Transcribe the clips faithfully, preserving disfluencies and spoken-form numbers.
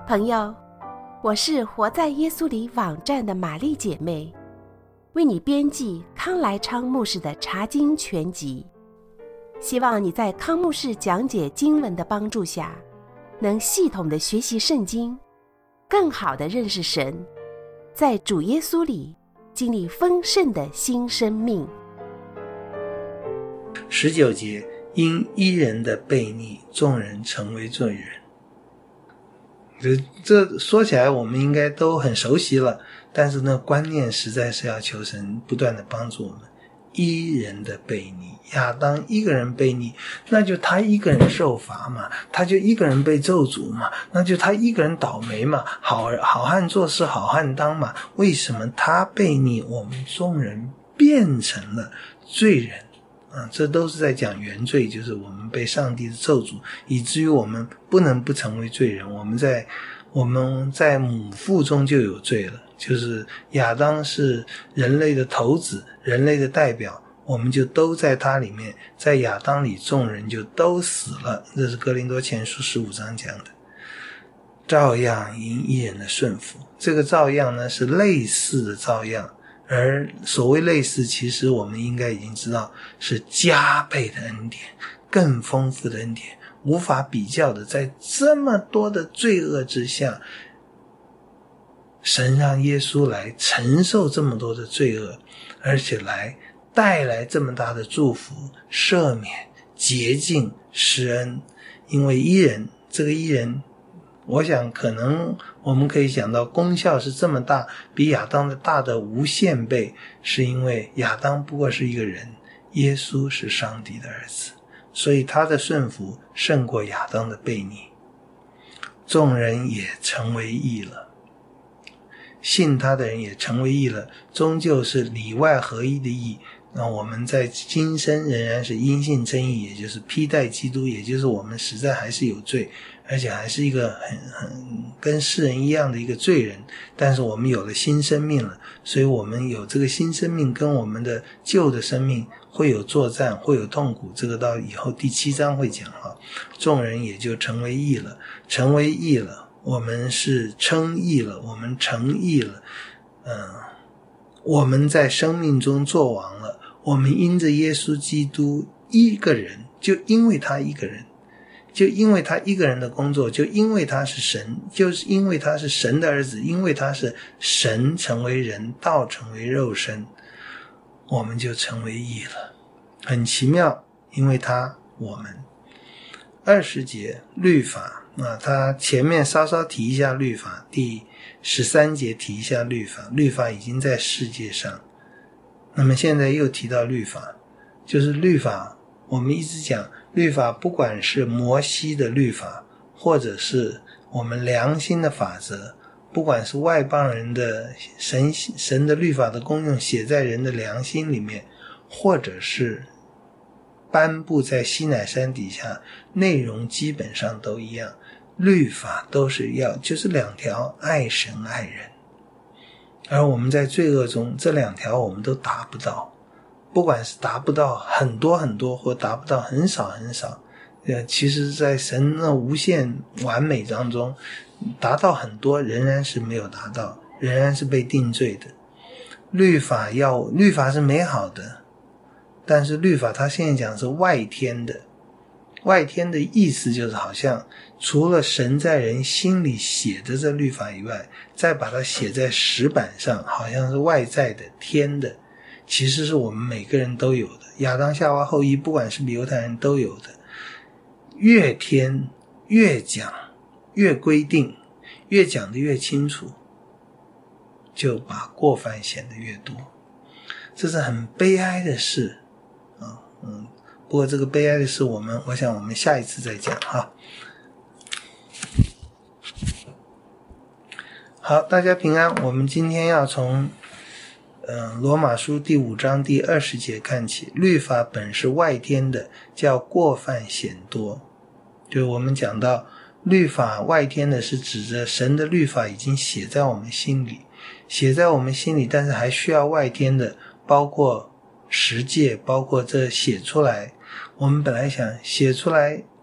朋友，我是活在耶稣里网站的玛丽姐妹，为你编辑康来昌牧师的查经全集，希望你在康牧师讲解经文的帮助下，能系统的学习圣经，更好的认识神，在主耶稣里经历丰盛的新生命。 十九节，因一人的悖逆，众人成为罪人。这这说起来我们应该都很熟悉了，但是呢，观念实在是要求神不断的帮助我们。一人的悖逆，亚当一个人悖逆，那就他一个人受罚嘛，他就一个人被咒诅嘛，那就他一个人倒霉嘛，好好汉做事好汉当嘛。为什么他悖逆，我们众人变成了罪人啊？这都是在讲原罪，就是我们被上帝的咒诅，以至于我们不能不成为罪人。我们在我们在母腹中就有罪了，就是亚当是人类的头子，人类的代表，我们就都在他里面，在亚当里众人就都死了。这是哥林多前书十五章讲的。照样因一人的顺服，这个照样呢是类似的照样，而所谓类似，其实我们应该已经知道是加倍的恩典，更丰富的恩典，无法比较的。在这么多的罪恶之下，神让耶稣来承受这么多的罪恶，而且来带来这么大的祝福、赦免、洁净、施恩。因为一人，这个一人，我想可能我们可以想到功效是这么大，比亚当的大的无限倍，是因为亚当不过是一个人，耶稣是上帝的儿子，所以他的顺服胜过亚当的悖逆。众人也成为义了，信他的人也成为义了，终究是里外合一的义。那我们在今生仍然是因信称义，也就是披戴基督，也就是我们实在还是有罪，而且还是一个很很跟世人一样的一个罪人，但是我们有了新生命了，所以我们有这个新生命跟我们的旧的生命会有作战，会有痛苦，这个到以后第七章会讲哈。众人也就成为义了，成为义了，我们是称义了，我们成义了，嗯，我们在生命中作王了，我们因着耶稣基督一个人，就因为他一个人，就因为他一个人的工作，就因为他是神，就是因为他是神的儿子，因为他是神成为人，道成为肉身，我们就成为义了。很奇妙，因为他我们。二十节律法啊，他前面稍稍提一下律法，第十三节提一下律法，律法已经在世界上，那么现在又提到律法，就是律法，我们一直讲律法，不管是摩西的律法，或者是我们良心的法则，不管是外邦人的神神的律法的功用写在人的良心里面，或者是颁布在西乃山底下，内容基本上都一样，律法都是要就是两条，爱神爱人。而我们在罪恶中，这两条我们都达不到，不管是达不到很多很多，或达不到很少很少，呃，其实在神的无限完美当中，达到很多仍然是没有达到，仍然是被定罪的。律法要律法是美好的，但是律法它现在讲是外天的，外天的意思就是好像除了神在人心里写的这律法以外，再把它写在石板上，好像是外在的天的，其实是我们每个人都有的，亚当夏娃后裔不管是犹太人都有的。越天越讲越规定，越讲得越清楚，就把过犯显得越多，这是很悲哀的事啊，嗯，不过这个悲哀的事我们我想我们下一次再讲哈。好，大家平安。我们今天要从嗯罗马书第五章第二十节看起。律法本是外天的，叫过犯显多。就我们讲到律法外天的是指着神的律法已经写在我们心里，写在我们心里，但是还需要外天的，包括十诫，包括这写出来。我们本来想写出来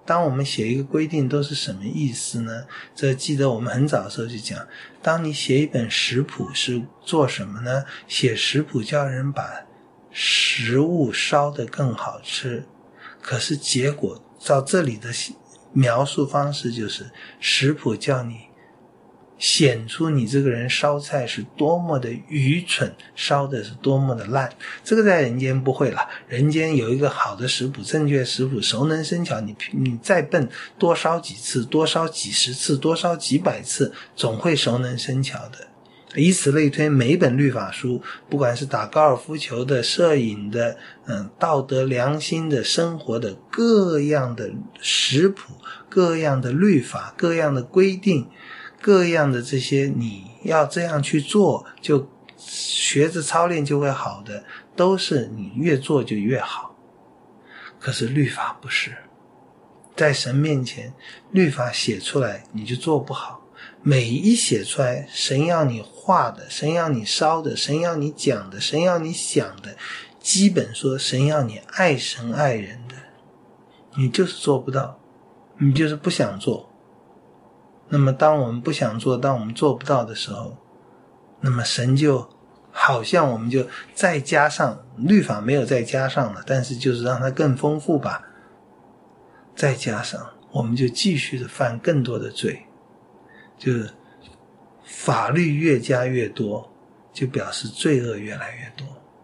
当我们写一个规定都是什么意思呢？这记得我们很早的时候就讲，当你写一本食谱是做什么呢？写食谱叫人把食物烧得更好吃，可是结果照这里的描述方式就是食谱叫你显出你这个人烧菜是多么的愚蠢，烧的是多么的烂。这个在人间不会啦，人间有一个好的食谱，正确食谱，熟能生巧，你你再笨，多烧几次，多烧几十次，多烧几百次，总会熟能生巧的。以此类推，每一本律法书，不管是打高尔夫球的、摄影的、嗯，道德良心的、生活的，各样的食谱，各样的律法，各样的规定，各样的这些你要这样去做，就学着操练就会好的，都是你越做就越好。可是律法不是，在神面前，律法写出来你就做不好。每一写出来，神要你画的，神要你烧的，神要你讲的，神要你想的，基本说神要你爱神爱人的，你就是做不到，你就是不想做。那么当我们不想做，当我们做不到的时候，那么神就好像我们就再加上，律法没有再加上了，但是就是让它更丰富吧，再加上我们就继续的犯更多的罪，就是法律越加越多，就表示罪恶越来越多。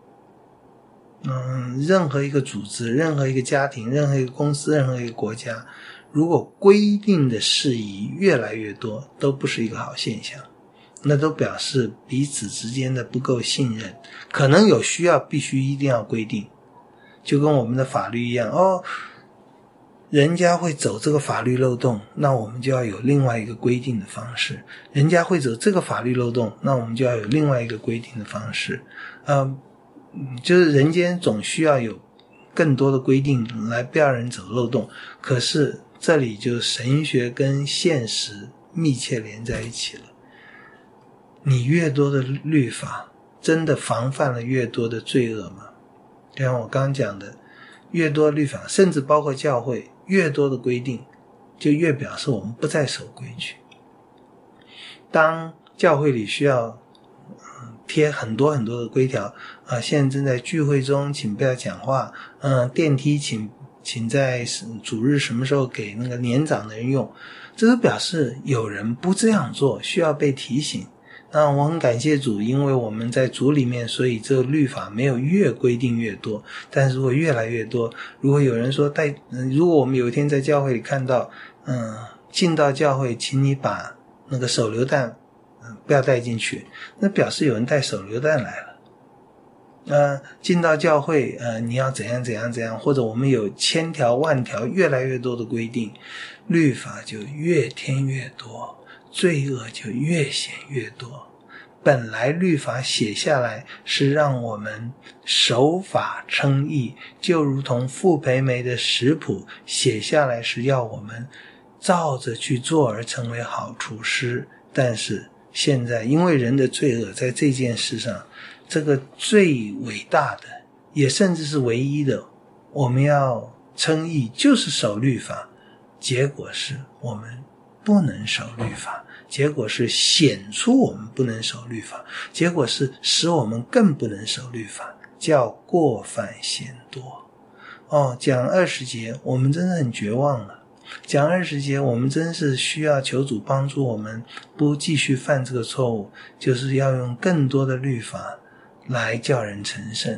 嗯，任何一个组织，任何一个家庭，任何一个公司，任何一个国家，如果规定的事宜越来越多，都不是一个好现象，那都表示彼此之间的不够信任，可能有需要必须一定要规定，就跟我们的法律一样，哦，人家会走这个法律漏洞，那我们就要有另外一个规定的方式，人家会走这个法律漏洞，那我们就要有另外一个规定的方式。呃，就是人间总需要有更多的规定来不要人走漏洞，可是这里就神学跟现实密切连在一起了。你越多的律法，真的防范了越多的罪恶吗？就像我刚刚讲的，越多律法，甚至包括教会，越多的规定，就越表示我们不再守规矩。当教会里需要、嗯、贴很多很多的规条啊，现在正在聚会中请不要讲话，嗯，电梯请请在主日什么时候给那个年长的人用，这都表示有人不这样做，需要被提醒。那我很感谢主，因为我们在主里面，所以这个律法没有越规定越多，但是如果越来越多，如果有人说带、嗯、如果我们有一天在教会里看到嗯，进到教会请你把那个手榴弹、嗯、不要带进去，那表示有人带手榴弹来了。呃，进到教会呃，你要怎样怎样怎样，或者我们有千条万条越来越多的规定，律法就越添越多，罪恶就越显越多。本来律法写下来是让我们守法称义，就如同傅培梅的食谱写下来是要我们照着去做而成为好厨师，但是现在因为人的罪恶，在这件事上，这个最伟大的也甚至是唯一的，我们要称义就是守律法，结果是我们不能守律法，结果是显出我们不能守律法，结果是使我们更不能守律法，叫过犯嫌多。哦，讲二十节我们真的很绝望了，讲二十节我们真是需要求主帮助我们不继续犯这个错误，就是要用更多的律法来叫人成圣，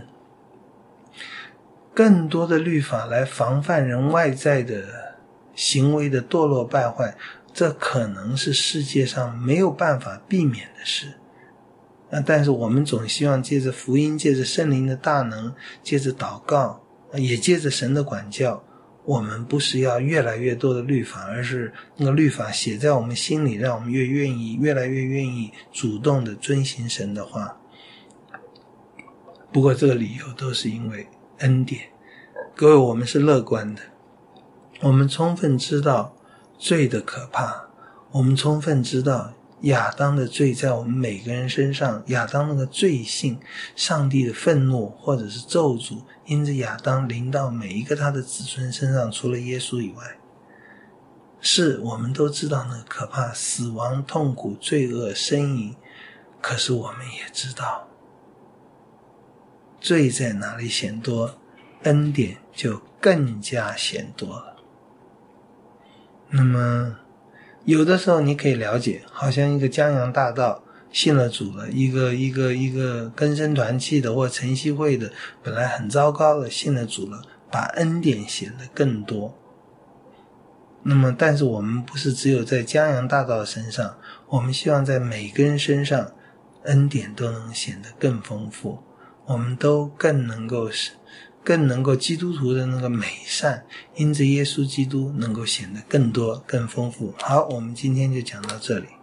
更多的律法来防范人外在的行为的堕落败坏，这可能是世界上没有办法避免的事。那但是我们总希望借着福音，借着圣灵的大能，借着祷告，也借着神的管教，我们不是要越来越多的律法，而是那个律法写在我们心里，让我们越愿意越来越愿意主动的遵行神的话。不过这个理由都是因为恩典。各位，我们是乐观的，我们充分知道罪的可怕，我们充分知道亚当的罪在我们每个人身上，亚当那个罪性，上帝的愤怒或者是咒诅因着亚当临到每一个他的子孙身上，除了耶稣以外。 是我们都知道那个可怕，死亡、痛苦、罪恶、呻吟，可是我们也知道罪在哪里显多，恩典就更加显多了。那么有的时候你可以了解，好像一个江洋大盗信了主了，一个一个一个根生团契的或晨曦会的本来很糟糕的信了主了，把恩典显得更多。那么但是我们不是只有在江洋大盗身上，我们希望在每个人身上恩典都能显得更丰富，我们都更能够更能够基督徒的那个美善因着耶稣基督能够显得更多更丰富。好，我们今天就讲到这里。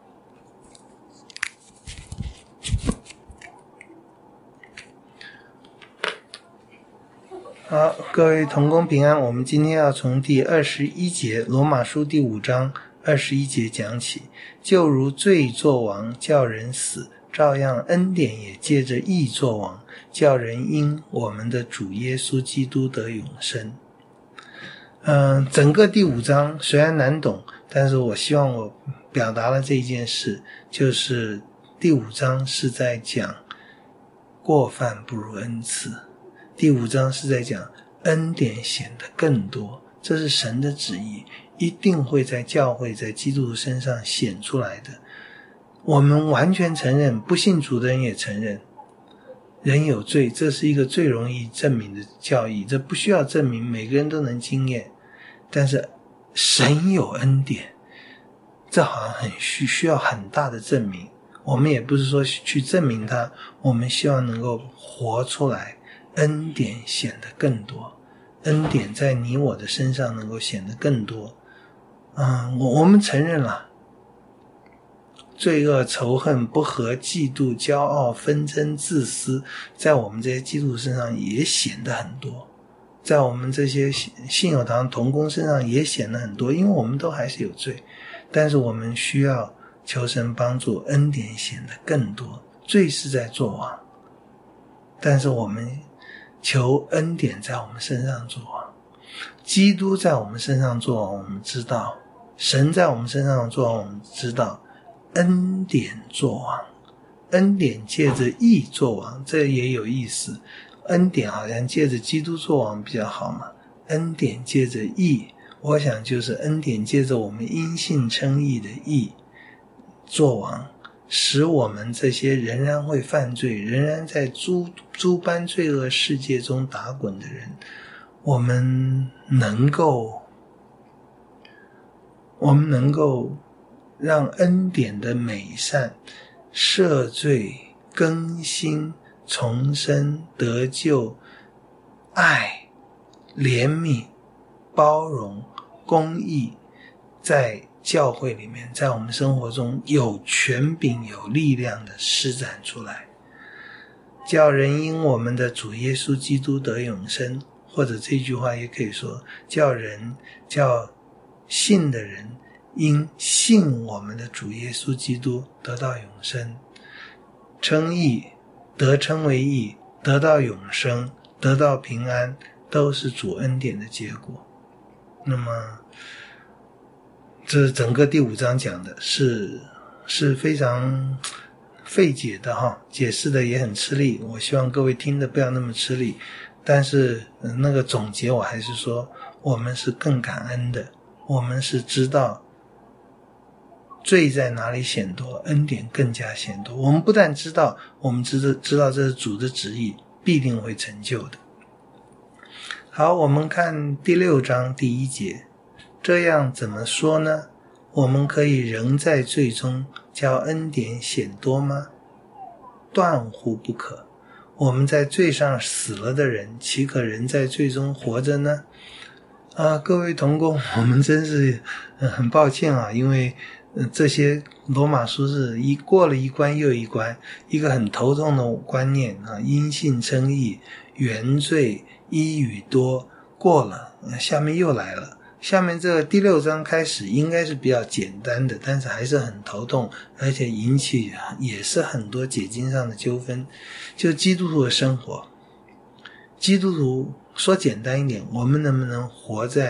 好，各位同工平安，我们今天要从第二十一节罗马书第五章二十一节讲起。就如罪作王叫人死，照样恩典也借着义作王，叫人因我们的主耶稣基督得永生。嗯、呃，整个第五章虽然难懂，但是我希望我表达了这件事，就是第五章是在讲过犯不如恩赐，第五章是在讲恩典显得更多，这是神的旨意，一定会在教会在基督徒身上显出来的。我们完全承认，不信主的人也承认人有罪，这是一个最容易证明的教义，这不需要证明，每个人都能经验。但是神有恩典，这好像很需需要很大的证明。我们也不是说去证明它，我们希望能够活出来，恩典显得更多，恩典在你我的身上能够显得更多。嗯，我我们承认了罪恶、仇恨、不和、嫉妒、骄傲、纷争、自私，在我们这些基督徒身上也显得很多，在我们这些信友堂同工身上也显得很多，因为我们都还是有罪，但是我们需要求神帮助，恩典显得更多。罪是在作王，但是我们求恩典在我们身上作王，基督在我们身上作王，我们知道神在我们身上作王，我们知道恩典作王，恩典借着义作王，这也有意思。恩典好像借着基督作王比较好嘛，恩典借着义，我想就是恩典借着我们因信称义的义作王，使我们这些仍然会犯罪，仍然在诸诸般罪恶世界中打滚的人，我们能够我们能够让恩典的美善赦罪、更新、重生、得救、爱、怜悯、包容、公义，在教会里面，在我们生活中有权柄、有力量的施展出来，叫人因我们的主耶稣基督得永生，或者这句话也可以说，叫人叫信的人因信我们的主耶稣基督得到永生。称义，得称为义，得到永生，得到平安，都是主恩典的结果。那么这整个第五章讲的是是非常费解的哈，解释的也很吃力，我希望各位听的不要那么吃力，但是、呃、那个总结我还是说，我们是更感恩的，我们是知道罪在哪里显多，恩典更加显多。我们不但知道，我们知道知道这是主的旨意，必定会成就的。好，我们看第六章第一节，这样怎么说呢？我们可以仍在罪中，叫恩典显多吗？断乎不可。我们在罪上死了的人，岂可仍在罪中活着呢？啊，各位同工，我们真是、呃、很抱歉啊，因为呃，这些罗马书是一过了一关又一关，一个很头痛的观念啊，因信称义、原罪、一与多过了，下面又来了。下面这个第六章开始应该是比较简单的，但是还是很头痛，而且引起也是很多解经上的纠纷。就基督徒的生活，基督徒说简单一点，我们能不能活在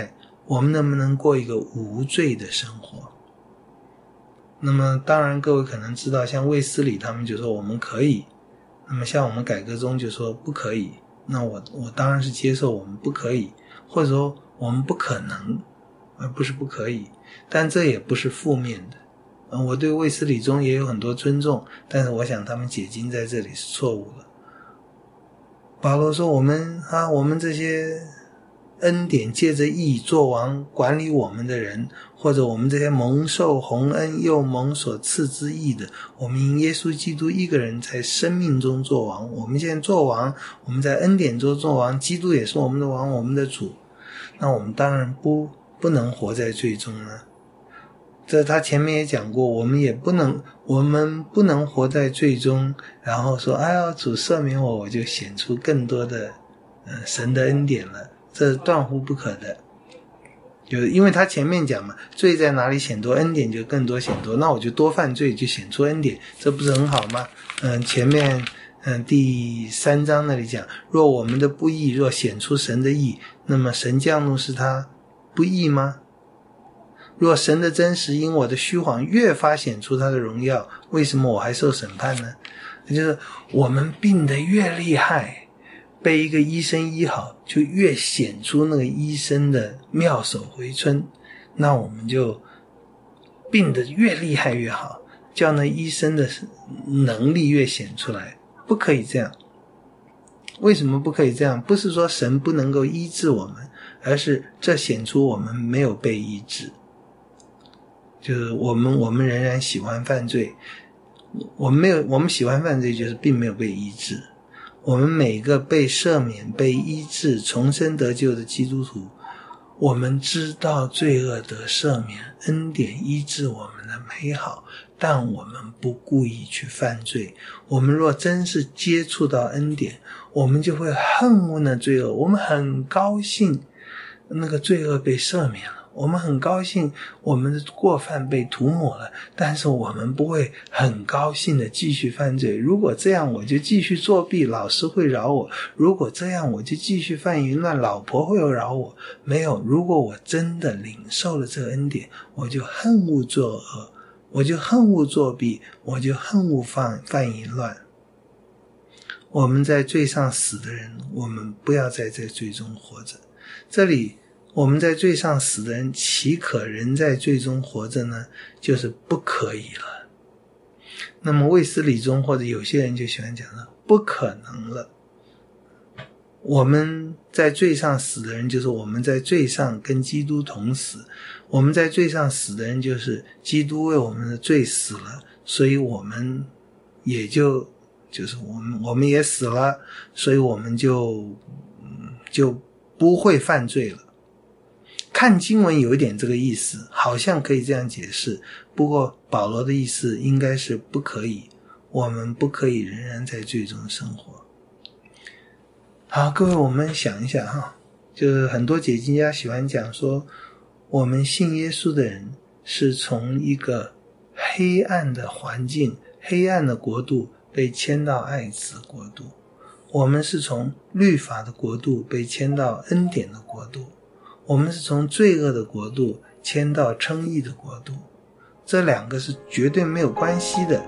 我们能不能过一个无罪的生活？那么当然各位可能知道，像卫斯理他们就说我们可以，那么像我们改革宗就说不可以，那我我当然是接受我们不可以，或者说我们不可能，而不是不可以，但这也不是负面的。嗯，我对卫斯理宗也有很多尊重，但是我想他们解经在这里是错误的。保罗说我们啊，我们这些恩典借着义作王管理我们的人，或者我们这些蒙受洪恩又蒙所赐之义的，我们因耶稣基督一个人在生命中作王，我们现在作王，我们在恩典中作王，基督也是我们的王，我们的主，那我们当然不不能活在罪中了。这他前面也讲过，我们也不能我们不能活在罪中，然后说哎呀主赦免我，我就显出更多的呃神的恩典了，这断乎不可的。就因为他前面讲嘛，罪在哪里显多，恩典就更多显多，那我就多犯罪就显出恩典，这不是很好吗？嗯，前面嗯第三章那里讲，若我们的不义若显出神的义，那么神降怒是他不义吗？若神的真实因我的虚谎越发显出他的荣耀，为什么我还受审判呢？就是我们病得越厉害，被一个医生医好，就越显出那个医生的妙手回春，那我们就病得越厉害越好，叫那医生的能力越显出来。不可以这样。为什么不可以这样？不是说神不能够医治我们，而是这显出我们没有被医治。就是我们我们仍然喜欢犯罪，我们没有我们喜欢犯罪，就是并没有被医治。我们每个被赦免、被医治、重生得救的基督徒，我们知道罪恶得赦免，恩典医治我们的美好，但我们不故意去犯罪。我们若真是接触到恩典，我们就会恨恶那罪恶，我们很高兴那个罪恶被赦免了，我们很高兴我们的过犯被涂抹了，但是我们不会很高兴的继续犯罪。如果这样我就继续作弊，老师会饶我；如果这样我就继续犯淫乱，老婆会饶我。没有，如果我真的领受了这个恩典，我就恨恶作恶，我就恨恶作弊，我就恨恶犯犯淫乱。我们在罪上死的人，我们不要在这罪中活着。这里我们在罪上死的人，岂可仍在罪中活着呢？就是不可以了。那么卫斯理中或者有些人就喜欢讲了，不可能了。我们在罪上死的人，就是我们在罪上跟基督同死。我们在罪上死的人，就是基督为我们的罪死了，所以我们也就就是我们我们也死了，所以我们就就不会犯罪了。看经文有一点这个意思，好像可以这样解释，不过保罗的意思应该是不可以，我们不可以仍然在罪中生活。好，各位我们想一下哈，就是很多解经家喜欢讲说，我们信耶稣的人是从一个黑暗的环境、黑暗的国度被迁到爱子国度，我们是从律法的国度被迁到恩典的国度，我们是从罪恶的国度迁到称义的国度，这两个是绝对没有关系的。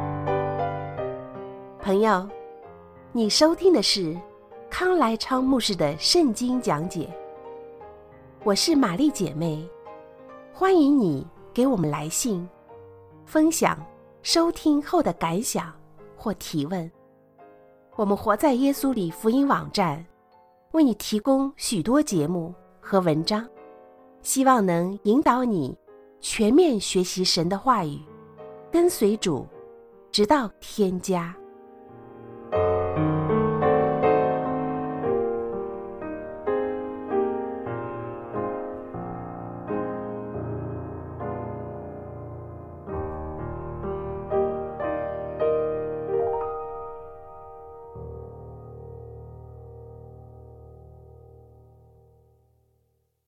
朋友，你收听的是康来昌牧师的圣经讲解，我是玛丽姐妹，欢迎你给我们来信，分享收听后的感想或提问。我们活在耶稣里福音网站为你提供许多节目和文章，希望能引导你全面学习神的话语，跟随主，直到天家。